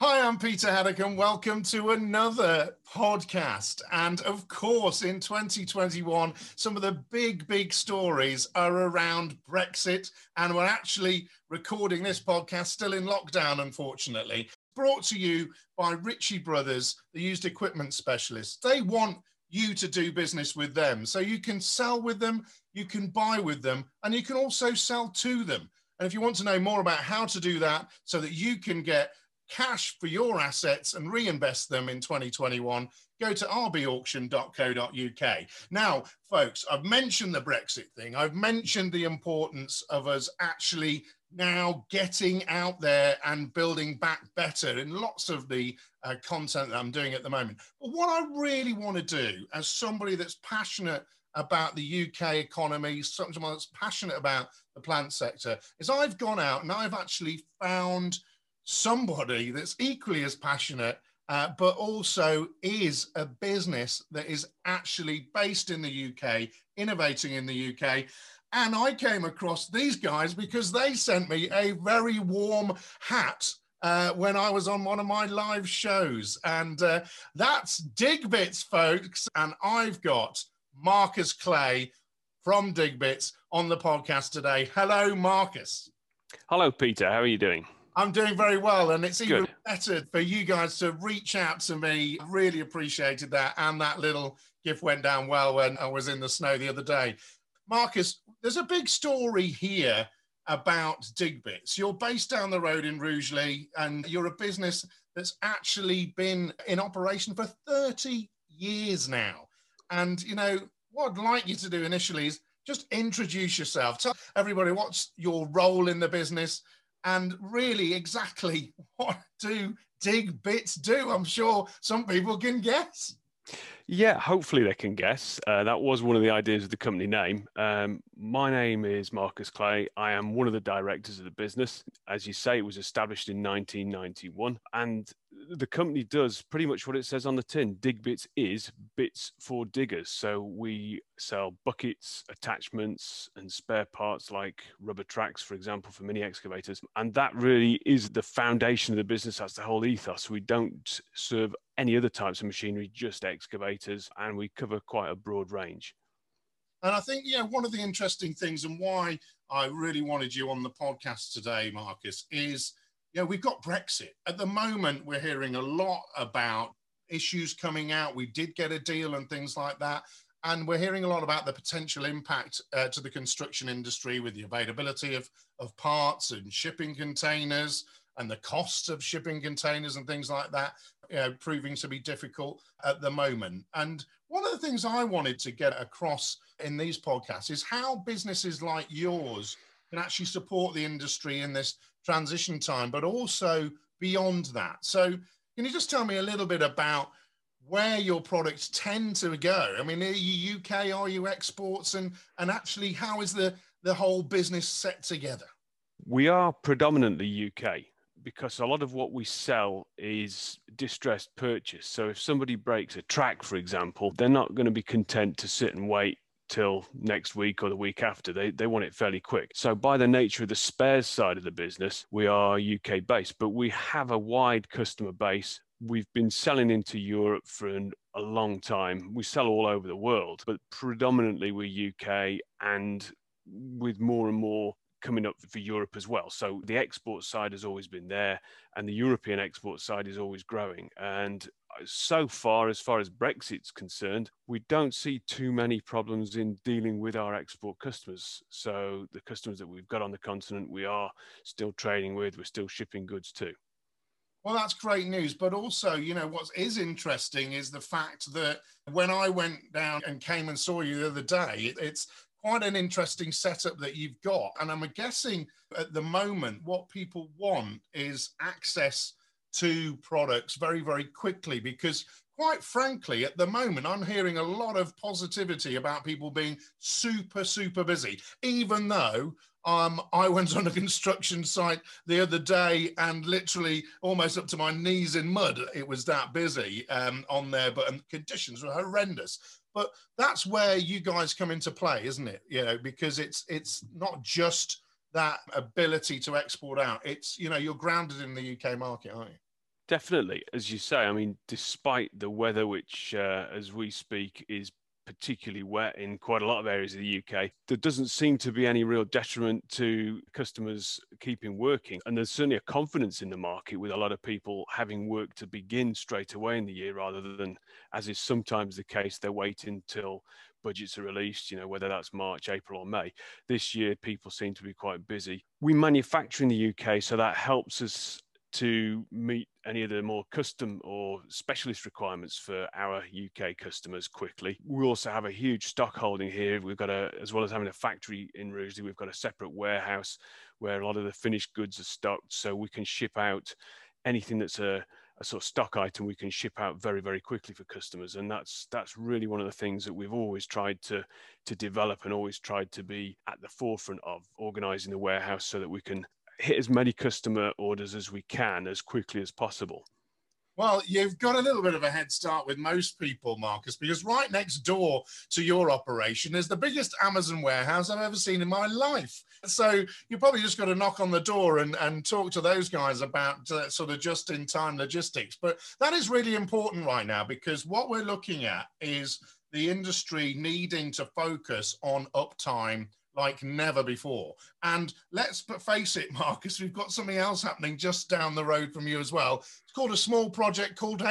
Hi, I'm Peter Haddock and welcome to another podcast. And of course, in 2021, some of the big stories are around Brexit. And we're actually recording this podcast still in lockdown, unfortunately. Brought to you by Ritchie Brothers, the used equipment specialists. They want you to do business with them. So you can sell with them, you can buy with them, and you can also sell to them. And if you want to know more about how to do that so that you can get cash for your assets and reinvest them in 2021, go to rbauction.co.uk. Now, folks, I've mentioned the Brexit thing. I've mentioned the importance of us actually now getting out there and building back better in lots of the content that I'm doing at the moment. But what I really want to do as somebody that's passionate about the UK economy, someone that's passionate about the plant sector, is I've gone out and I've actually found somebody that's equally as passionate, but also is a business that is actually based in the UK, innovating in the UK. And I came across these guys because they sent me a very warm hat when I was on one of my live shows. And that's Digbits, folks. And I've got Marcus Clay from Digbits on the podcast today. Hello, Marcus. Hello, Peter. How are you doing? I'm doing very well, and it's even Good. better for you guys to reach out to me. Really appreciated that, and that little gift went down well when I was in the snow the other day. Marcus, there's a big story here about Digbits. You're based down the road in Rugeley, and you're a business that's actually been in operation for 30 years now. And, you know, what I'd like you to do initially is just introduce yourself. Tell everybody what's your role in the business, and really exactly what do Digbits do? I'm sure some people can guess. Yeah, hopefully they can guess. That was one of the ideas of the company name. My name is Marcus Clay. I am one of the directors of the business. As you say, it was established in 1991, and the company does pretty much what it says on the tin. Digbits is bits for diggers. So we sell buckets, attachments, and spare parts like rubber tracks, for example, for mini excavators. And that really is the foundation of the business. That's the whole ethos. We don't serve any other types of machinery, just excavators, and we cover quite a broad range. And I think, one of the interesting things and why I really wanted you on the podcast today, Marcus, is, we've got Brexit. At the moment, we're hearing a lot about issues coming out. We did get a deal and things like that. And we're hearing a lot about the potential impact to the construction industry with the availability of parts and shipping containers and the costs of shipping containers and things like that, proving to be difficult at the moment. And one of the things I wanted to get across in these podcasts is how businesses like yours can actually support the industry in this transition time, but also beyond that. So can you just tell me a little bit about where your products tend to go? I mean, are you UK, are you exports, and actually how is the whole business set together? We are predominantly UK, because a lot of what we sell is distressed purchase. So if somebody breaks a track, for example, they're not going to be content to sit and wait till next week or the week after. They want it fairly quick. So by the nature of the spares side of the business, we are UK based, but we have a wide customer base. We've been selling into Europe for a long time. We sell all over the world, but predominantly we're UK, and with more and more coming up for Europe as well. So the export side has always been there, and the European export side is always growing. And so far as Brexit's concerned, we don't see too many problems in dealing with our export customers. So the customers that we've got on the continent, we are still trading with, we're still shipping goods to. Well, that's great news. But also, what is interesting is the fact that when I went down and came and saw you the other day, it's quite an interesting setup that you've got. And I'm guessing at the moment, what people want is access to products very, very quickly, because quite frankly, at the moment, I'm hearing a lot of positivity about people being super, super busy, even though I went on a construction site the other day and literally almost up to my knees in mud. It was that busy on there, but conditions were horrendous. But that's where you guys come into play, isn't it? Because it's not just that ability to export out. It's, you're grounded in the UK market, aren't you? Definitely. As you say, I mean, despite the weather, which as we speak is particularly wet in quite a lot of areas of the UK, there doesn't seem to be any real detriment to customers keeping working. And there's certainly a confidence in the market with a lot of people having work to begin straight away in the year rather than, as is sometimes the case, they're waiting till budgets are released, you know, whether that's March, April or May. This year, people seem to be quite busy. We manufacture in the UK, so that helps us to meet any of the more custom or specialist requirements for our UK customers quickly. We also have a huge stock holding here. We've got as well as having a factory in Rugeley, we've got a separate warehouse where a lot of the finished goods are stocked, so we can ship out anything that's a sort of stock item. We can ship out very, very quickly for customers, and that's really one of the things that we've always tried to develop and always tried to be at the forefront of, organising the warehouse so that we can hit as many customer orders as we can as quickly as possible. Well, you've got a little bit of a head start with most people, Marcus, because right next door to your operation is the biggest Amazon warehouse I've ever seen in my life. So you probably just got to knock on the door and talk to those guys about sort of just-in-time logistics. But that is really important right now, because what we're looking at is the industry needing to focus on uptime like never before. And let's face it, Marcus, we've got something else happening just down the road from you as well. It's called a small project called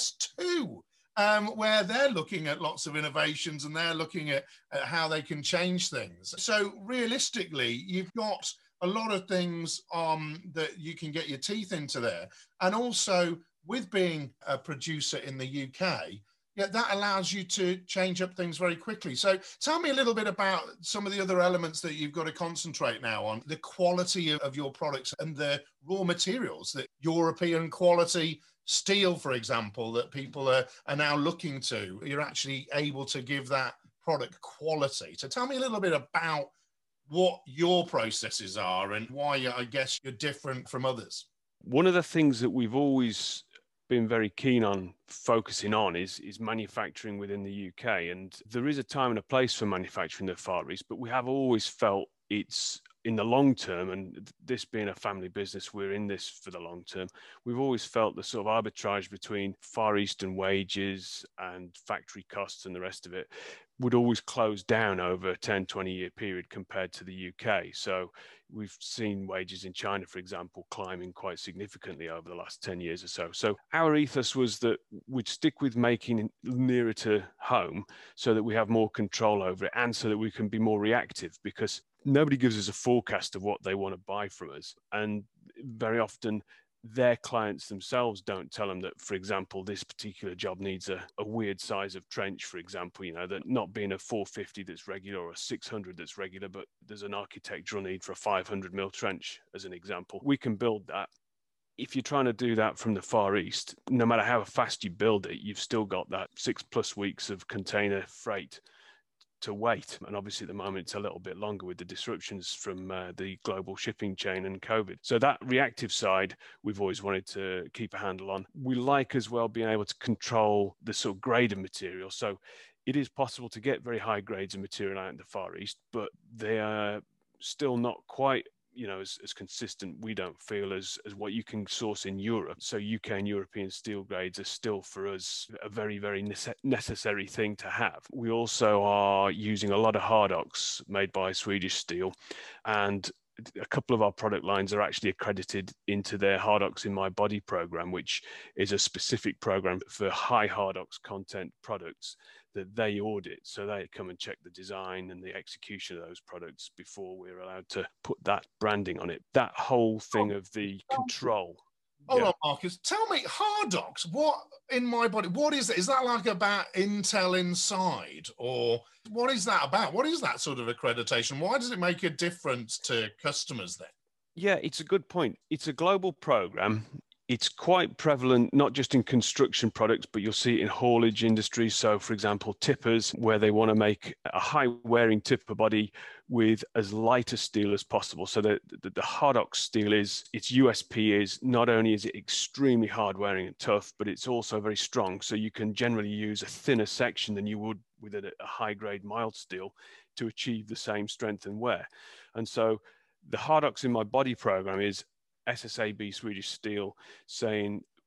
HS2, where they're looking at lots of innovations and they're looking at how they can change things. So realistically, you've got a lot of things that you can get your teeth into there. And also with being a producer in the UK, yeah, that allows you to change up things very quickly. So tell me a little bit about some of the other elements that you've got to concentrate now on, the quality of your products and the raw materials, that European quality steel, for example, that people are now looking to. You're actually able to give that product quality. So tell me a little bit about what your processes are and why I guess you're different from others. One of the things that we've always been very keen on focusing on is manufacturing within the UK. And there is a time and a place for manufacturing in the Far East, but we have always felt it's in the long term, and this being a family business, we're in this for the long term. We've always felt the sort of arbitrage between Far Eastern wages and factory costs and the rest of it would always close down over a 10, 20-year period compared to the UK. So we've seen wages in China, for example, climbing quite significantly over the last 10 years or so. So our ethos was that we'd stick with making nearer to home so that we have more control over it and so that we can be more reactive, because nobody gives us a forecast of what they want to buy from us. And very often their clients themselves don't tell them that, for example, this particular job needs a weird size of trench, for example, you know, that not being a 450 that's regular or a 600 that's regular, but there's an architectural need for a 500 mil trench, as an example. We can build that. If you're trying to do that from the Far East, no matter how fast you build it, you've still got that 6+ weeks of container freight to wait. And obviously at the moment it's a little bit longer with the disruptions from the global shipping chain and COVID. So that reactive side we've always wanted to keep a handle on. We like as well being able to control the sort of grade of material. So it is possible to get very high grades of material out in the Far East, but they are still not quite, you know, as consistent, we don't feel, as what you can source in Europe. So UK and European steel grades are still for us a very, very necessary thing to have. We also are using a lot of Hardox made by Swedish Steel, and a couple of our product lines are actually accredited into their Hardox in My Body program, which is a specific program for high Hardox content products that they audit. So they come and check the design and the execution of those products before we're allowed to put that branding on it. That whole thing of the control. Hold on, Marcus. Tell me, Hardox, what in My Body, what is that? Is that like about Intel Inside, or what is that about? What is that sort of accreditation? Why does it make a difference to customers then? Yeah, it's a good point. It's a global program. It's quite prevalent, not just in construction products, but you'll see it in haulage industries. So, for example, tippers, where they want to make a high-wearing tipper body with as light a steel as possible. So the Hardox steel is, its USP is not only is it extremely hard-wearing and tough, but it's also very strong. So you can generally use a thinner section than you would with a high-grade mild steel to achieve the same strength and wear. And so the Hardox in My Body program is SSAB Swedish Steel saying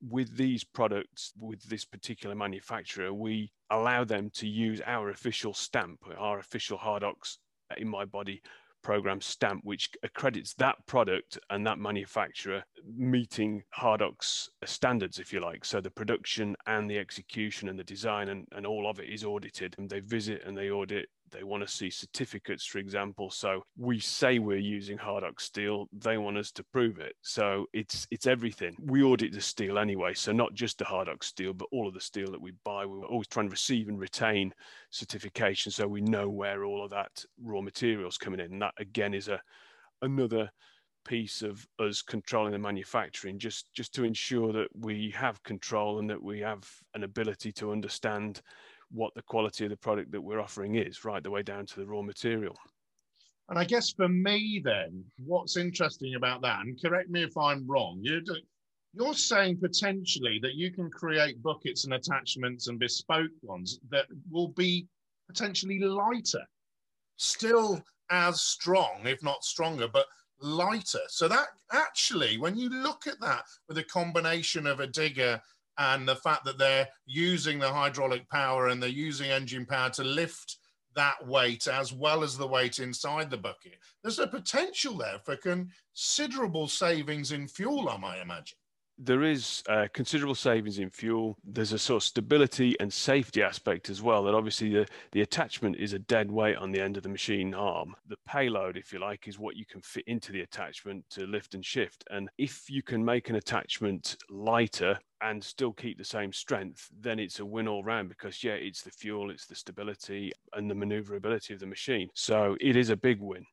with these products, with this particular manufacturer, we allow them to use our official stamp, our official Hardox In My Body program stamp, which accredits that product and that manufacturer meeting Hardox standards, if you like. So the production and the execution and the design and all of it is audited, and they visit and they audit. They want to see certificates, for example. So we say we're using Hardox steel. They want us to prove it. So it's everything. We audit the steel anyway. So not just the Hardox steel, but all of the steel that we buy. We're always trying to receive and retain certification, so we know where all of that raw material is coming in. And that again is another piece of us controlling the manufacturing, just to ensure that we have control and that we have an ability to understand what the quality of the product that we're offering is, right the way down to the raw material. And I guess for me then, what's interesting about that, and correct me if I'm wrong, you're saying potentially that you can create buckets and attachments and bespoke ones that will be potentially lighter, still as strong, if not stronger, but lighter. So that actually, when you look at that with a combination of a digger and the fact that they're using the hydraulic power and they're using engine power to lift that weight as well as the weight inside the bucket, there's a potential there for considerable savings in fuel, I might imagine. There is considerable savings in fuel. There's a sort of stability and safety aspect as well, that obviously the attachment is a dead weight on the end of the machine arm. The payload, if you like, is what you can fit into the attachment to lift and shift. And if you can make an attachment lighter and still keep the same strength, then it's a win all round, because yeah, it's the fuel, it's the stability and the maneuverability of the machine. So it is a big win.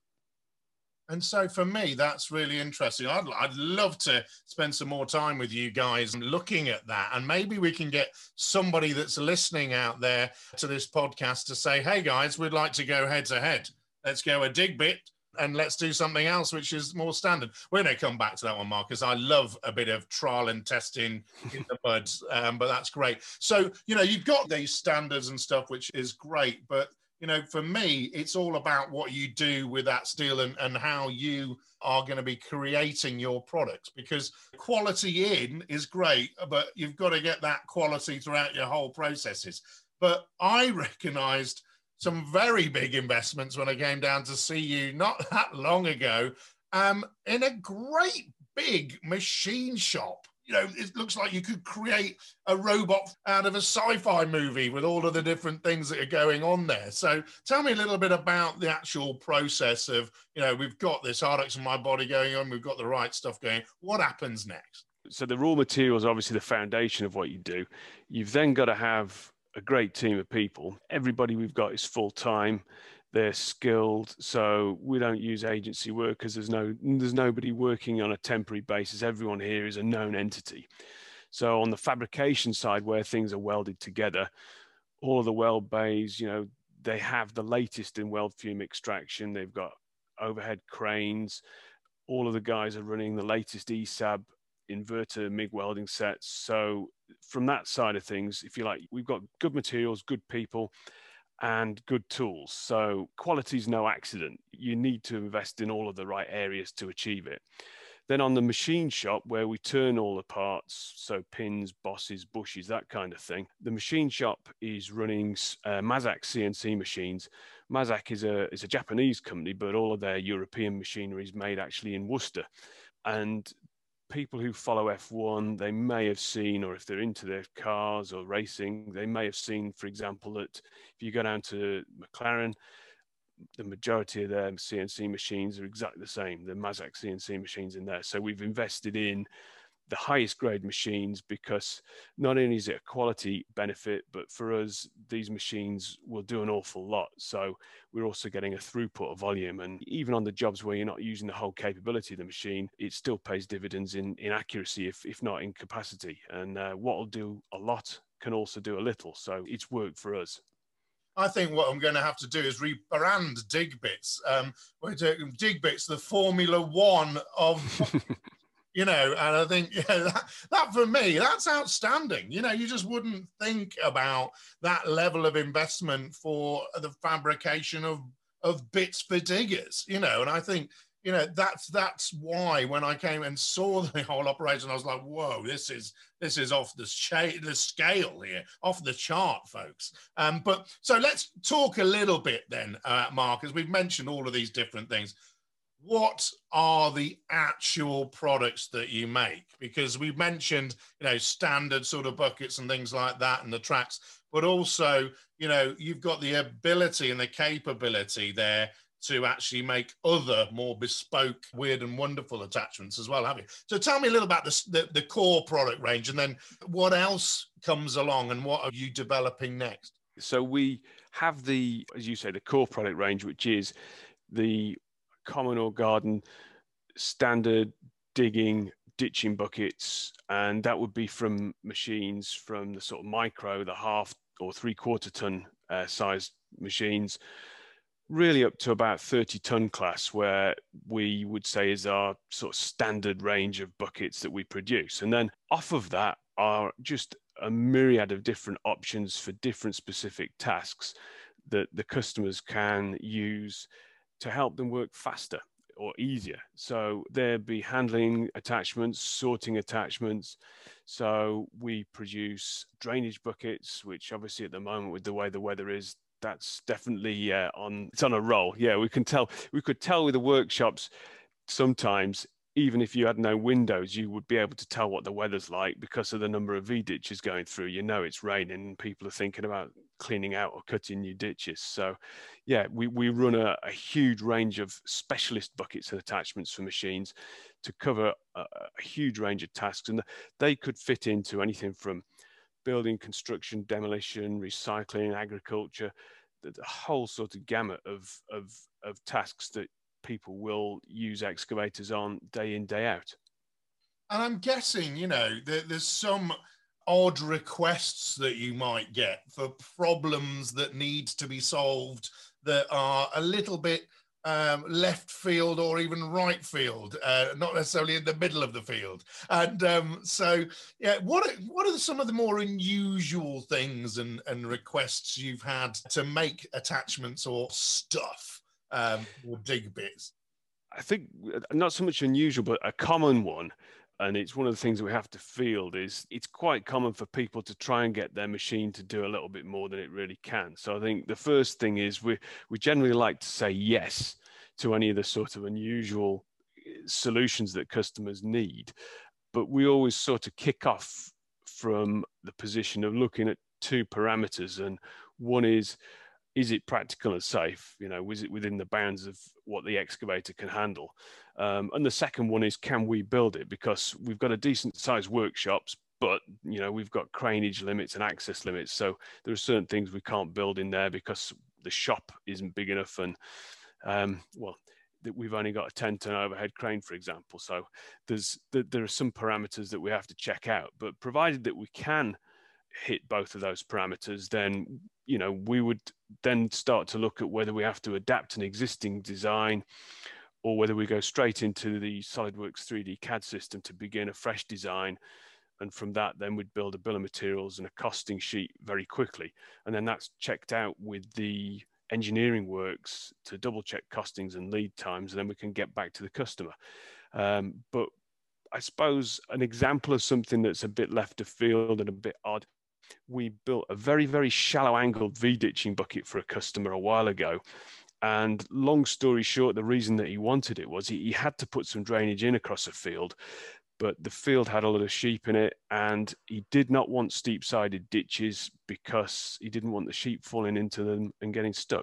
And so for me, that's really interesting. I'd love to spend some more time with you guys looking at that. And maybe we can get somebody that's listening out there to this podcast to say, hey guys, we'd like to go head to head. Let's go a dig bit and let's do something else, which is more standard. We're going to come back to that one, Marcus. I love a bit of trial and testing in the mud, but that's great. So, you've got these standards and stuff, which is great, but for me, it's all about what you do with that steel and how you are going to be creating your products, because quality in is great, but you've got to get that quality throughout your whole processes. But I recognized some very big investments when I came down to see you not that long ago, in a great big machine shop. It looks like you could create a robot out of a sci-fi movie with all of the different things that are going on there. So tell me a little bit about the actual process of, we've got this Hardox In My Body going on, we've got the right stuff going. What happens next? So the raw materials are obviously the foundation of what you do. You've then got to have a great team of people. Everybody we've got is full-time. They're skilled, so we don't use agency workers. There's nobody working on a temporary basis. Everyone here is a known entity. So on the fabrication side, where things are welded together, all of the weld bays, they have the latest in weld fume extraction. They've got overhead cranes. All of the guys are running the latest ESAB inverter MIG welding sets. So from that side of things, if you like, we've got good materials, good people, and good tools. So quality is no accident. You need to invest in all of the right areas to achieve it. Then on the machine shop, where we turn all the parts, so pins, bosses, bushes, that kind of thing, the machine shop is running Mazak CNC machines. Mazak is a Japanese company, but all of their European machinery is made actually in Worcester. And people who follow F1, they may have seen, or if they're into their cars or racing, they may have seen, for example, that if you go down to McLaren, the majority of their CNC machines are exactly the same. The Mazak CNC machines in there. So we've invested in the highest grade machines, because not only is it a quality benefit, but for us, these machines will do an awful lot. So we're also getting a throughput of volume. And even on the jobs where you're not using the whole capability of the machine, it still pays dividends in accuracy, if not in capacity. And what will do a lot can also do a little. So it's worked for us. I think what I'm going to have to do is rebrand Dig Bits. We're doing Dig Bits, the Formula One of... and I think that for me, that's outstanding. You just wouldn't think about that level of investment for the fabrication of bits for diggers, and I think, that's why when I came and saw the whole operation, I was like, whoa, this is off the scale here, off the chart, folks. But so let's talk a little bit then, Mark, as we've mentioned all of these different things. What are the actual products that you make? Because we've mentioned, standard sort of buckets and things like that and the tracks, but also, you've got the ability and the capability there to actually make other more bespoke, weird and wonderful attachments as well, have you? So tell me a little about the core product range, and then what else comes along and what are you developing next? So we have as you say, the core product range, which is the common or garden standard digging, ditching buckets, and that would be from machines from the sort of micro, the half or 3/4 ton sized machines, really up to about 30-ton class, where we would say is our sort of standard range of buckets that we produce. And then off of that are just a myriad of different options for different specific tasks that the customers can use to help them work faster or easier. So there'd be handling attachments, sorting attachments. So we produce drainage buckets, which obviously at the moment with the way the weather is, that's definitely it's on a roll. Yeah, we could tell with the workshops sometimes, even if you had no windows, you would be able to tell what the weather's like because of the number of V-ditches going through. It's raining and people are thinking about cleaning out or cutting new ditches. So yeah, we run a huge range of specialist buckets and attachments for machines to cover a huge range of tasks. And they could fit into anything from building, construction, demolition, recycling, agriculture, the whole sort of gamut of tasks that people will use excavators on day in, day out. And I'm guessing, there's some odd requests that you might get for problems that need to be solved that are a little bit left field or even right field, not necessarily in the middle of the field. And so, yeah, what are some of the more unusual things and requests you've had to make attachments or stuff or dig bits? I think not so much unusual, but a common one, and it's one of the things that we have to field, is it's quite common for people to try and get their machine to do a little bit more than it really can. So I think the first thing is we generally like to say yes to any of the sort of unusual solutions that customers need, but we always sort of kick off from the position of looking at two parameters, and one is it practical and safe? Was it within the bounds of what the excavator can handle? And the second one is, can we build it? Because we've got a decent sized workshops, but we've got craneage limits and access limits. So there are certain things we can't build in there because the shop isn't big enough, and we've only got a 10-ton overhead crane, for example. So there are some parameters that we have to check out. But provided that we can hit both of those parameters, then we would then start to look at whether we have to adapt an existing design or whether we go straight into the SolidWorks 3D CAD system to begin a fresh design. And from that, then we'd build a bill of materials and a costing sheet very quickly. And then that's checked out with the engineering works to double check costings and lead times, and then we can get back to the customer. But I suppose an example of something that's a bit left of field and a bit odd, we built a very, very shallow angled V-ditching bucket for a customer a while ago. And long story short, the reason that he wanted it was he had to put some drainage in across a field, but the field had a lot of sheep in it, and he did not want steep-sided ditches because he didn't want the sheep falling into them and getting stuck.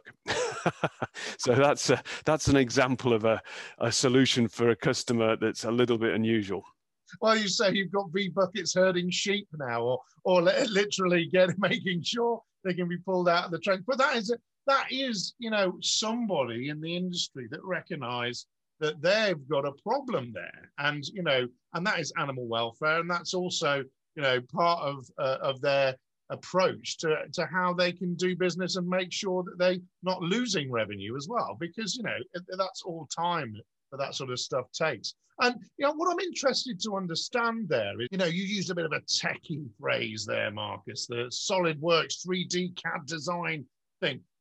So that's an example of a solution for a customer that's a little bit unusual. Well, you say you've got V buckets herding sheep now, or literally making sure they can be pulled out of the trench. But that is somebody in the industry that recognise that they've got a problem there, and and that is animal welfare, and that's also part of their approach to how they can do business and make sure that they're not losing revenue as well, because that's all time that that sort of stuff takes. And what I'm interested to understand there is, you used a bit of a techie phrase there, Marcus, the SolidWorks 3D CAD design thing.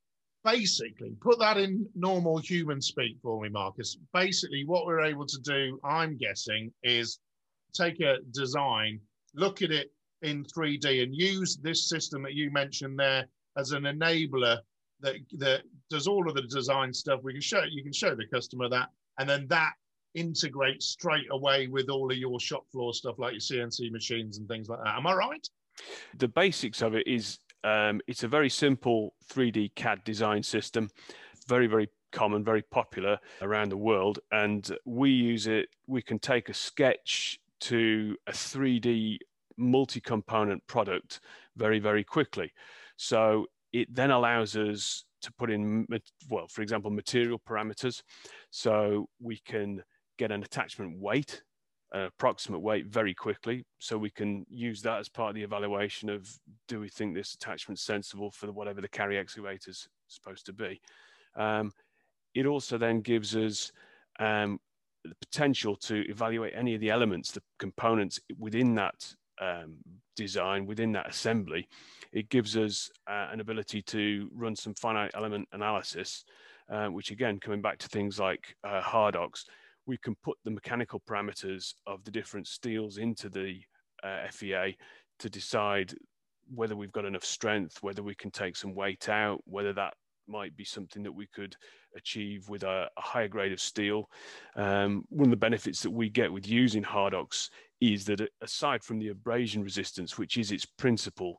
basically, put that in normal human speak for me, Marcus. Basically, what we're able to do, I'm guessing, is take a design, look at it in 3D, and use this system that you mentioned there as an enabler that does all of the design stuff. You can show the customer that, and then that integrates straight away with all of your shop floor stuff, like your CNC machines and things like that. Am I right? The basics of it is it's a very simple 3D CAD design system, very, very common, very popular around the world. And we use it, we can take a sketch to a 3D multi-component product very, very quickly. So it then allows us to put in, well, for example, material parameters. So we can get an attachment weight, approximate weight very quickly. So we can use that as part of the evaluation of, do we think this attachment's sensible for whatever the carry excavator's supposed to be. It also then gives us the potential to evaluate any of the elements, the components within that design, within that assembly. It gives us an ability to run some finite element analysis, which again, coming back to things like Hardox, we can put the mechanical parameters of the different steels into the FEA to decide whether we've got enough strength, whether we can take some weight out, whether that might be something that we could achieve with a higher grade of steel. One of the benefits that we get with using Hardox is that, aside from the abrasion resistance, which is its principal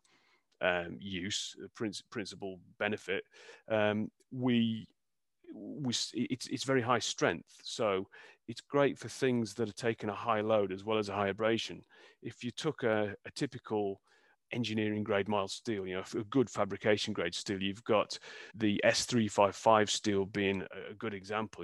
principal benefit, it's very high strength. So it's great for things that are taking a high load as well as a high abrasion. If you took a typical engineering grade mild steel, a good fabrication grade steel, you've got the S355 steel being a good example,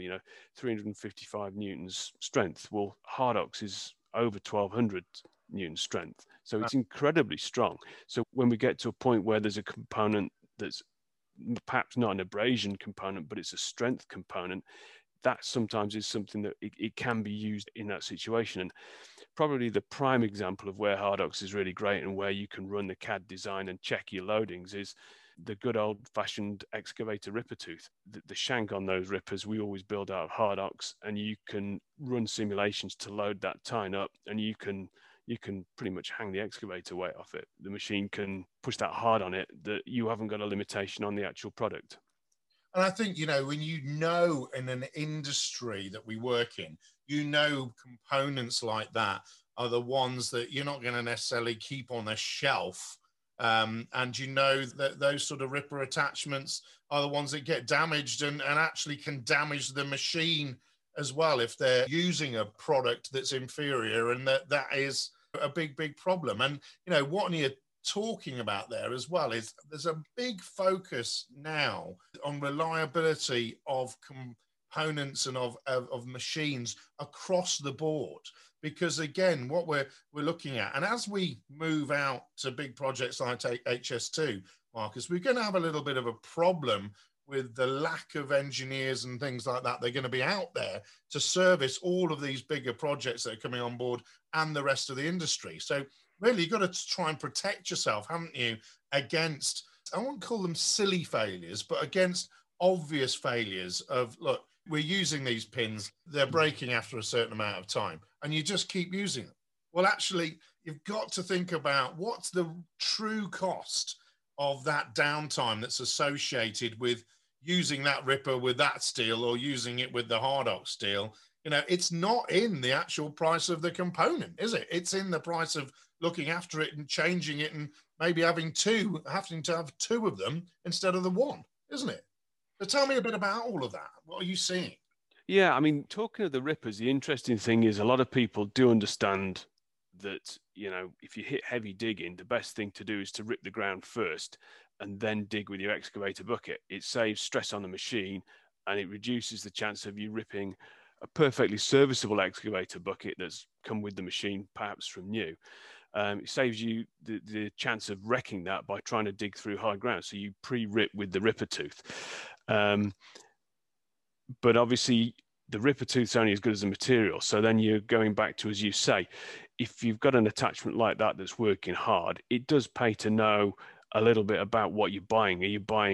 355 newtons strength. Well, Hardox is over 1200 newtons strength. So it's incredibly strong. So when we get to a point where there's a component that's perhaps not an abrasion component, but it's a strength component, that sometimes is something that it can be used in that situation. And probably the prime example of where Hardox is really great and where you can run the CAD design and check your loadings is the good old-fashioned excavator ripper tooth. The shank on those rippers, we always build out of Hardox, and you can run simulations to load that tine up, and you can pretty much hang the excavator weight off it. The machine can push that hard on it that you haven't got a limitation on the actual product. And I think, when in an industry that we work in, components like that are the ones that you're not going to necessarily keep on a shelf. And that those sort of ripper attachments are the ones that get damaged and actually can damage the machine as well if they're using a product that's inferior, and that is a big, big problem. And, what you're talking about there as well is there's a big focus now on reliability of components and of machines across the board, because again, what we're looking at, and as we move out to big projects like HS2, Marcus, we're going to have a little bit of a problem with the lack of engineers and things like that. They're going to be out there to service all of these bigger projects that are coming on board and the rest of the industry. So really, you've got to try and protect yourself, haven't you, against, I won't call them silly failures, but against obvious failures of, look, we're using these pins, they're breaking after a certain amount of time, and you just keep using them. Well, actually, you've got to think about what's the true cost of that downtime that's associated with using that ripper with that steel or using it with the Hardox steel. It's not in the actual price of the component, is it? It's in the price of looking after it and changing it, and maybe having to have two of them instead of the one, isn't it? So tell me a bit about all of that. What are you seeing? Yeah, I mean, talking of the rippers, the interesting thing is a lot of people do understand that, if you hit heavy digging, the best thing to do is to rip the ground first and then dig with your excavator bucket. It saves stress on the machine, and it reduces the chance of you ripping a perfectly serviceable excavator bucket that's come with the machine, perhaps from new. It saves you the chance of wrecking that by trying to dig through hard ground. So you pre-rip with the ripper tooth. But obviously, the ripper tooth's only as good as the material. So then you're going back to, as you say, if you've got an attachment like that that's working hard, it does pay to know a little bit about what you're buying. Are you buying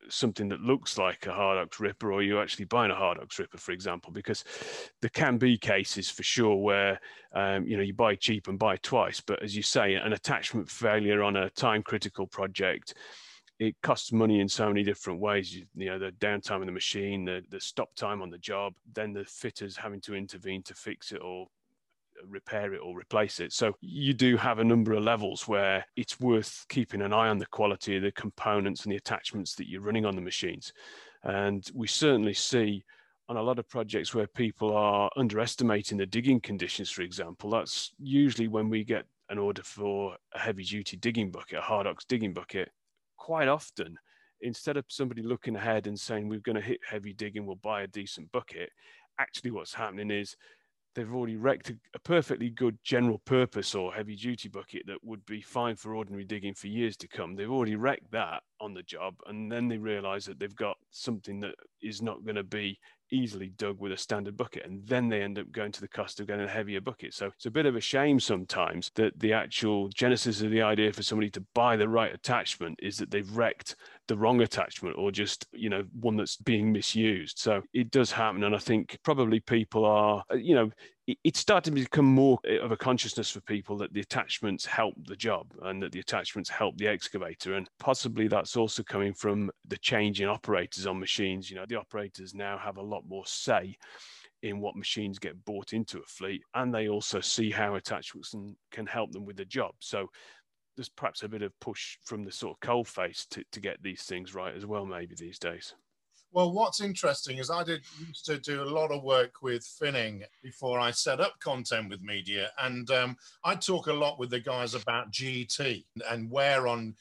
something that looks like a Hardox ripper, or you're actually buying a Hardox ripper, for example, because there can be cases for sure where you buy cheap and buy twice. But as you say, an attachment failure on a time critical project, it costs money in so many different ways. The downtime of the machine, the stop time on the job, then the fitters having to intervene to fix it or repair it or replace it. So you do have a number of levels where it's worth keeping an eye on the quality of the components and the attachments that you're running on the machines. And we certainly see on a lot of projects where people are underestimating the digging conditions, for example. That's usually when we get an order for a heavy duty digging bucket, a Hardox digging bucket. Quite often, instead of somebody looking ahead and saying we're going to hit heavy digging, we'll buy a decent bucket, actually what's happening is they've already wrecked a perfectly good general purpose or heavy duty bucket that would be fine for ordinary digging for years to come. They've already wrecked that on the job, and then they realize that they've got something that is not going to be easily dug with a standard bucket, and then they end up going to the cost of getting a heavier bucket. So it's a bit of a shame sometimes that the actual genesis of the idea for somebody to buy the right attachment is that they've wrecked the wrong attachment, or just one that's being misused. So it does happen, and I think probably people are it's starting to become more of a consciousness for people that the attachments help the job and that the attachments help the excavator. And possibly that's also coming from the change in operators on machines. The operators now have a lot more say in what machines get bought into a fleet, and they also see how attachments can help them with the job. So there's perhaps a bit of push from the sort of coalface to get these things right as well, maybe these days. Well, what's interesting is I used to do a lot of work with Finning before I set up Content with Media, and I talk a lot with the guys about GT and wear on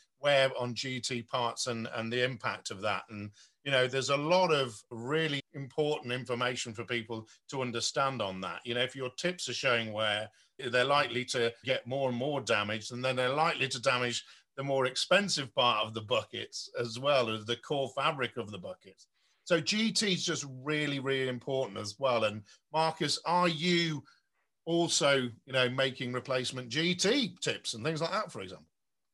GT parts and the impact of that. And there's a lot of really important information for people to understand on that. If your tips are showing wear, they're likely to get more and more damaged, and then they're likely to damage the more expensive part of the buckets as well as the core fabric of the buckets. So GT is just really, really important as well. And Marcus, are you also, making replacement GT tips and things like that, for example?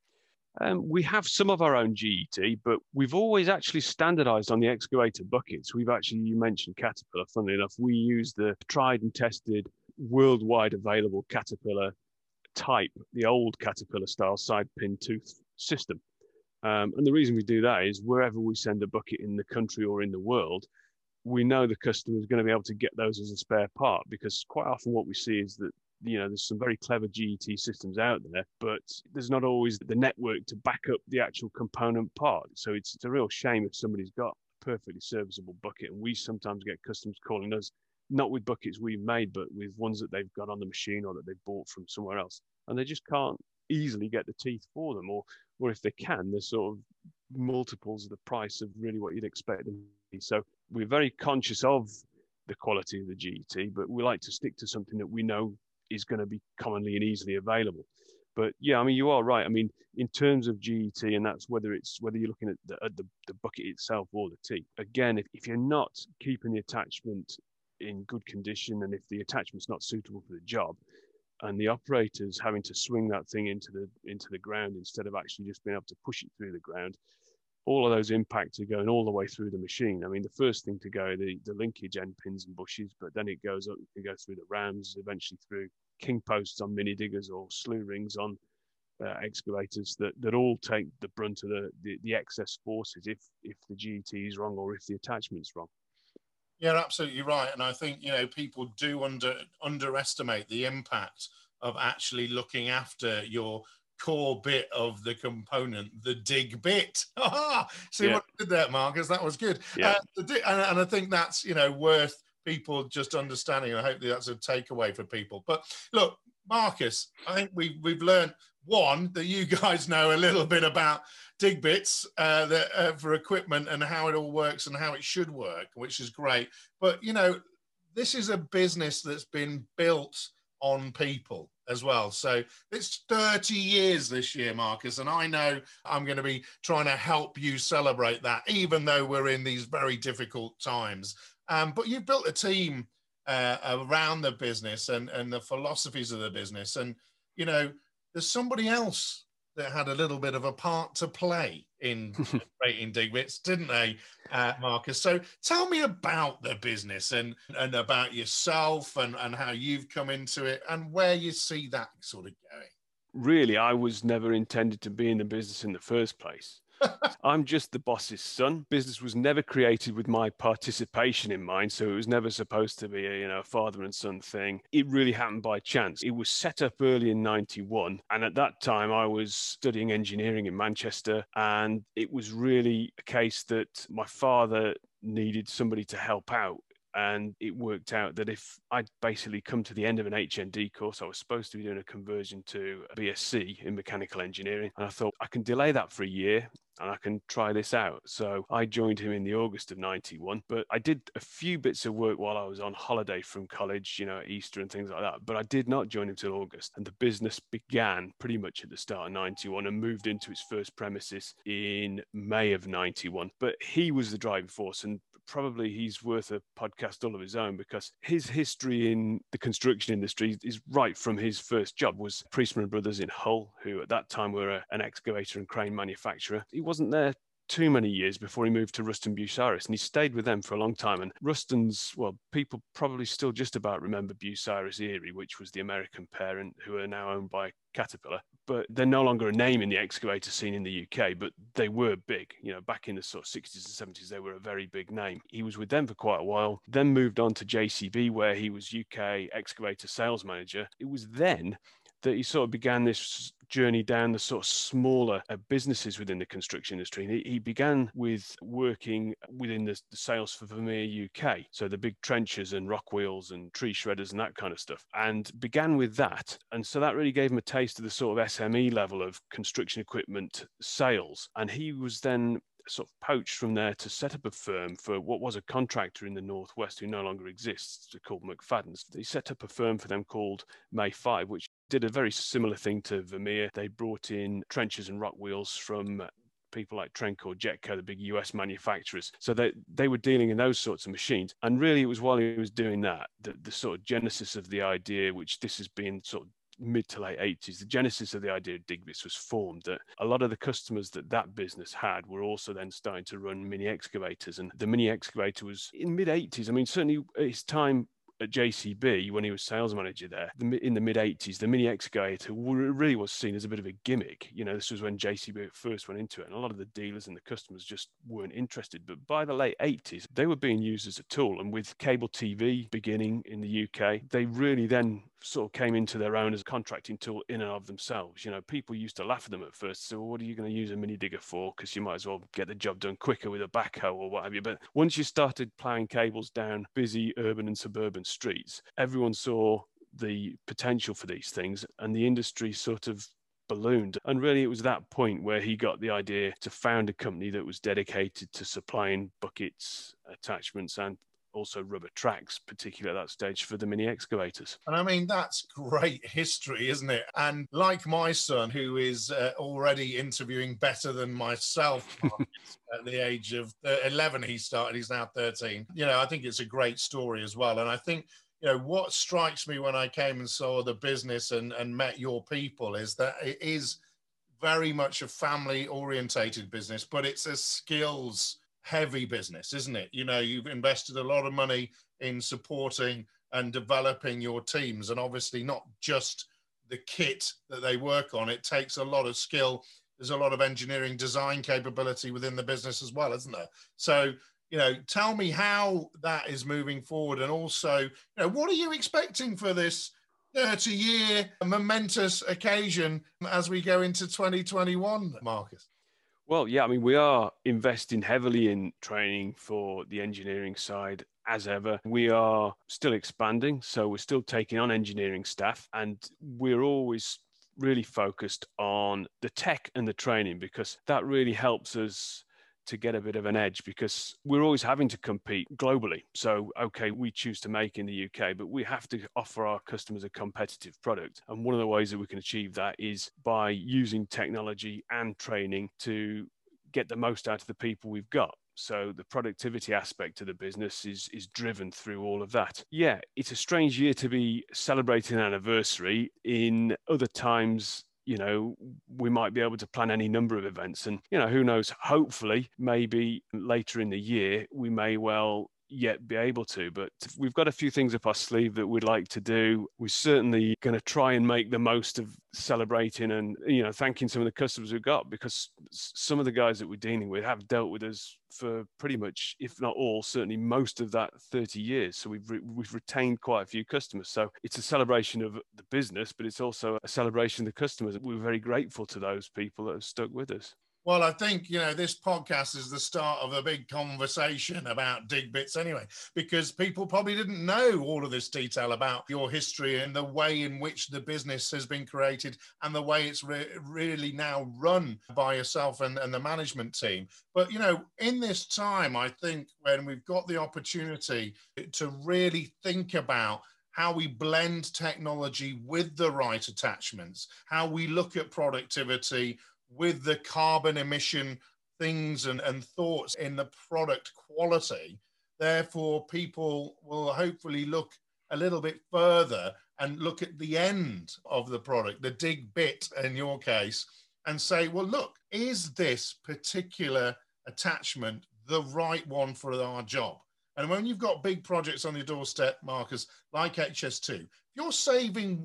We have some of our own GET, but we've always actually standardized on the excavator buckets. You mentioned Caterpillar, funnily enough. We use the tried and tested, worldwide available Caterpillar type, the old Caterpillar style side pin tooth system. And the reason we do that is wherever we send a bucket in the country or in the world, we know the customer is going to be able to get those as a spare part, because quite often what we see is that there's some very clever GET systems out there, but there's not always the network to back up the actual component part. So it's a real shame if somebody's got a perfectly serviceable bucket, and we sometimes get customers calling us, not with buckets we've made, but with ones that they've got on the machine or that they've bought from somewhere else, and they just can't easily get the teeth for them, or if they can, they're sort of multiples of the price of really what you'd expect them to be. So we're very conscious of the quality of the GET, but we like to stick to something that we know is going to be commonly and easily available. But yeah, you are right. In terms of GET, and that's whether you're looking at the bucket itself or the teeth. Again, if you're not keeping the attachment in good condition, and if the attachment's not suitable for the job, and the operator's having to swing that thing into the ground instead of actually just being able to push it through the ground, all of those impacts are going all the way through the machine. The first thing to go are the linkage end pins and bushes, but then it goes up, it can go through the rams, eventually through king posts on mini diggers or slew rings on excavators that all take the brunt of the excess forces if the GET is wrong or if the attachment's wrong. You're absolutely right. And I think, people do underestimate the impact of actually looking after your core bit of the component, the dig bit. See what I did there, Marcus? That was good. Yeah. And I think that's, worth people just understanding. And hopefully that's a takeaway for people. But look, Marcus, I think we've learned, one, that you guys know a little bit about dig bits for equipment and how it all works and how it should work, which is great. But, this is a business that's been built on people as well. So it's 30 years this year, Marcus, and I know I'm going to be trying to help you celebrate that, even though we're in these very difficult times. But you've built a team around the business and the philosophies of the business. And, there's somebody else that had a little bit of a part to play in creating Digbits, didn't they, Marcus? So tell me about the business and about yourself and how you've come into it and where you see that sort of going. Really, I was never intended to be in the business in the first place. I'm just the boss's son. Business was never created with my participation in mind, so it was never supposed to be a father and son thing. It really happened by chance. It was set up early in 91, and at that time I was studying engineering in Manchester, and it was really a case that my father needed somebody to help out. And it worked out that if I'd basically come to the end of an HND course, I was supposed to be doing a conversion to a BSc in mechanical engineering. And I thought I can delay that for a year and I can try this out. So I joined him in the August of 91, but I did a few bits of work while I was on holiday from college, Easter and things like that. But I did not join him till August. And the business began pretty much at the start of 91 and moved into its first premises in May of 91. But he was the driving force, and probably he's worth a podcast all of his own, because his history in the construction industry is right from his first job. Was Priestman Brothers in Hull, who at that time were an excavator and crane manufacturer. He wasn't there too many years before he moved to Ruston Bucyrus, and he stayed with them for a long time. And Ruston's, well, people probably still just about remember Bucyrus Erie, which was the American parent, who are now owned by Caterpillar. But they're no longer a name in the excavator scene in the UK, but they were big. Back in the sort of 60s and 70s, they were a very big name. He was with them for quite a while, then moved on to JCB, where he was UK excavator sales manager. It was then that he sort of began this journey down the sort of smaller businesses within the construction industry. He began with working within the sales for Vermeer UK, so the big trenchers and rock wheels and tree shredders and that kind of stuff, and began with that. And so that really gave him a taste of the sort of SME level of construction equipment sales. And he was then sort of poached from there to set up a firm for what was a contractor in the Northwest who no longer exists, called McFadden's. He set up a firm for them called May 5, which did a very similar thing to Vermeer. They brought in trenchers and rock wheels from people like Trenco, Jetco, the big US manufacturers. So they were dealing in those sorts of machines. And really, it was while he was doing that, the sort of genesis of the idea, which this has been sort of mid to late 80s, the genesis of the idea of Digbits was formed. That a lot of the customers that business had were also then starting to run mini excavators, and the mini excavator was in mid 80s. I mean, certainly at his time at JCB, when he was sales manager there, in the mid 80s, the mini excavator really was seen as a bit of a gimmick. This was when JCB first went into it, and a lot of the dealers and the customers just weren't interested. But by the late 80s, they were being used as a tool. And with cable TV beginning in the UK, they really then sort of came into their own as a contracting tool in and of themselves. People used to laugh at them at first. So what are you going to use a mini digger for? Because you might as well get the job done quicker with a backhoe or what have you. But once you started plowing cables down busy urban and suburban streets, everyone saw the potential for these things, and the industry sort of ballooned. And really, it was that point where he got the idea to found a company that was dedicated to supplying buckets, attachments, and also rubber tracks, particularly at that stage, for the mini excavators. And I mean, that's great history, isn't it? And like my son, who is already interviewing better than myself at the age of 11, he started, he's now 13. I think it's a great story as well. And I think, what strikes me when I came and saw the business and met your people is that it is very much a family orientated business, but it's a skills heavy business, isn't it? You've invested a lot of money in supporting and developing your teams, and obviously not just the kit that they work on. It takes a lot of skill. There's a lot of engineering design capability within the business as well, isn't there? So, tell me how that is moving forward, and also, what are you expecting for this 30-year momentous occasion as we go into 2021, Marcus? Well, yeah, I mean, we are investing heavily in training for the engineering side as ever. We are still expanding, so we're still taking on engineering staff, and we're always really focused on the tech and the training, because that really helps us to get a bit of an edge, because we're always having to compete globally. So, okay, we choose to make in the UK, but we have to offer our customers a competitive product. And one of the ways that we can achieve that is by using technology and training to get the most out of the people we've got. So the productivity aspect of the business is driven through all of that. Yeah, it's a strange year to be celebrating an anniversary. In other times, we might be able to plan any number of events. And, who knows, hopefully, maybe later in the year, we may well yet be able to, but we've got a few things up our sleeve that we'd like to do. We're certainly going to try and make the most of celebrating and thanking some of the customers we've got, because some of the guys that we're dealing with have dealt with us for pretty much, if not all, certainly most of that 30 years. So we've retained quite a few customers. So it's a celebration of the business, but it's also a celebration of the customers. We're very grateful to those people that have stuck with us. Well, I think, this podcast is the start of a big conversation about Dig Bits anyway, because people probably didn't know all of this detail about your history and the way in which the business has been created and the way it's really now run by yourself and the management team. But, in this time, I think when we've got the opportunity to really think about how we blend technology with the right attachments, how we look at productivity with the carbon emission things and thoughts in the product quality. Therefore, people will hopefully look a little bit further and look at the end of the product, the dig bit in your case, and say, well, look, is this particular attachment the right one for our job? And when you've got big projects on your doorstep, Marcus, like HS2, if you're saving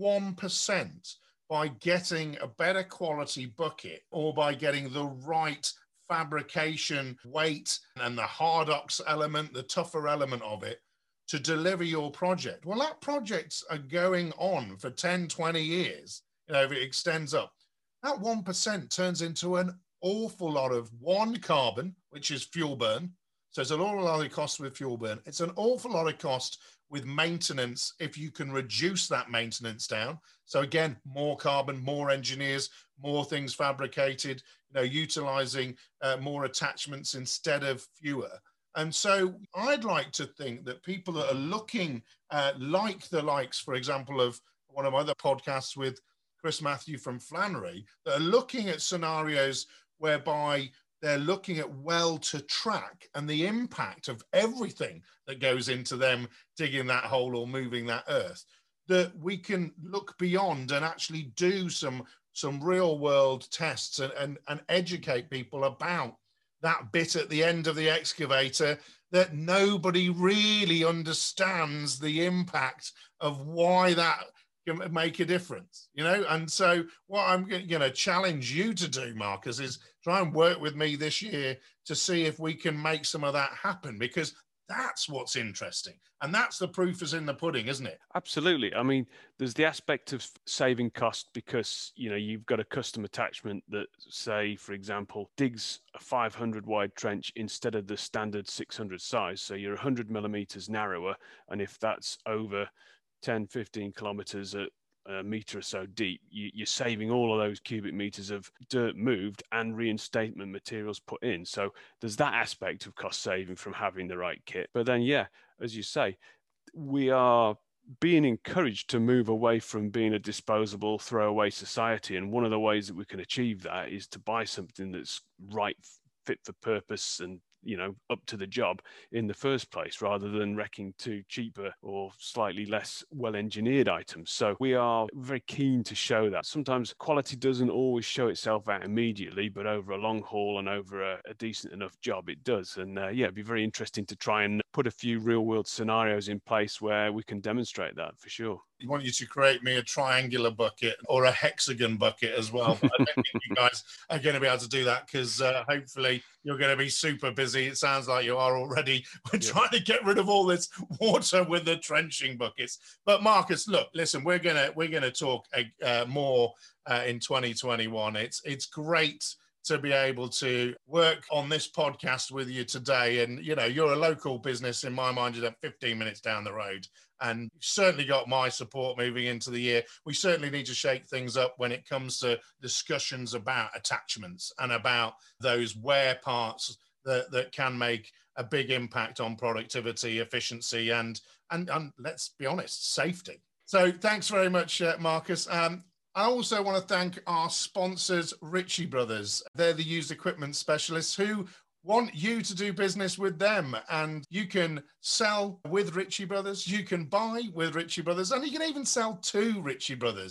1% by getting a better quality bucket or by getting the right fabrication weight and the hard ox element, the tougher element of it to deliver your project. Well, that projects are going on for 10, 20 years, if it extends up. That 1% turns into an awful lot of carbon, which is fuel burn. So it's an awful lot of cost with fuel burn. It's an awful lot of cost with maintenance if you can reduce that maintenance down. So again, more carbon, more engineers, more things fabricated, utilizing more attachments instead of fewer. And so I'd like to think that people that are looking like the likes, for example, of one of my other podcasts with Chris Matthew from Flannery, that are looking at scenarios whereby they're looking at well to track and the impact of everything that goes into them digging that hole or moving that earth, that we can look beyond and actually do some real world tests and educate people about that bit at the end of the excavator that nobody really understands the impact of why that can make a difference, And so what I'm going to challenge you to do, Marcus, is try and work with me this year to see if we can make some of that happen, because that's what's interesting. And that's the proof is in the pudding, isn't it? Absolutely. I mean, there's the aspect of saving cost because, you've got a custom attachment that, say, for example, digs a 500 wide trench instead of the standard 600 size. So you're 100 millimeters narrower. And if that's over 10, 15 kilometers at a meter or so deep, you're saving all of those cubic meters of dirt moved and reinstatement materials put in. So there's that aspect of cost saving from having the right kit. But then, as you say, we are being encouraged to move away from being a disposable, throwaway society. And one of the ways that we can achieve that is to buy something that's right, fit for purpose and up to the job in the first place, rather than wrecking to cheaper or slightly less well-engineered items. So we are very keen to show that. Sometimes quality doesn't always show itself out immediately, but over a long haul and over a decent enough job, it does. And it'd be very interesting to try and put a few real-world scenarios in place where we can demonstrate that for sure. I want you to create me a triangular bucket or a hexagon bucket as well. But I don't think you guys are going to be able to do that because hopefully you're going to be super busy. It sounds like you are already. We're trying to get rid of all this water with the trenching buckets. But Marcus, look, listen, we're gonna talk more in 2021. It's great to be able to work on this podcast with you today. And, you're a local business in my mind, you're 15 minutes down the road. And you've certainly got my support moving into the year. We certainly need to shake things up when it comes to discussions about attachments and about those wear parts that can make a big impact on productivity, efficiency, and let's be honest, safety. So thanks very much, Marcus. I also want to thank our sponsors, Ritchie Brothers. They're the used equipment specialists who want you to do business with them. And you can sell with Ritchie Brothers, you can buy with Ritchie Brothers, and you can even sell to Ritchie Brothers.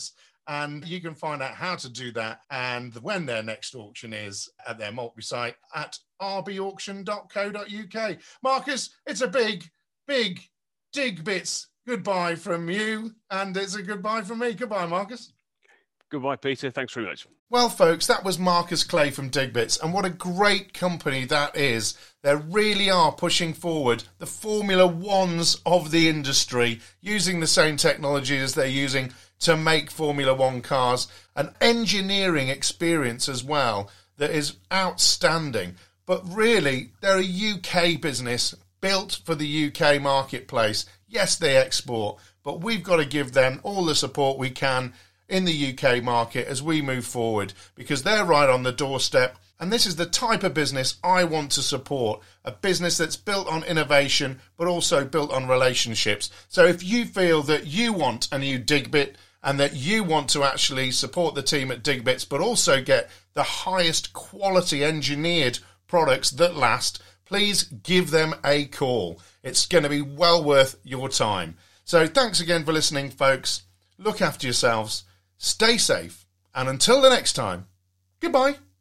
And you can find out how to do that and when their next auction is at their multi-site at rbauction.co.uk. Marcus, it's a big Digbits goodbye from you, and it's a goodbye from me. Goodbye, Marcus. Goodbye, Peter. Thanks very much. Well, folks, that was Marcus Clay from Digbits, and what a great company that is. They really are pushing forward the Formula Ones of the industry, using the same technology as they're using to make Formula One cars, an engineering experience as well that is outstanding. But really, they're a UK business built for the UK marketplace. Yes, they export, but we've got to give them all the support we can in the UK market as we move forward, because they're right on the doorstep. And this is the type of business I want to support, a business that's built on innovation, but also built on relationships. So if you feel that you want a new Digbit and that you want to actually support the team at Digbits, but also get the highest quality engineered products that last, please give them a call. It's going to be well worth your time. So thanks again for listening, folks. Look after yourselves. Stay safe, and until the next time, goodbye.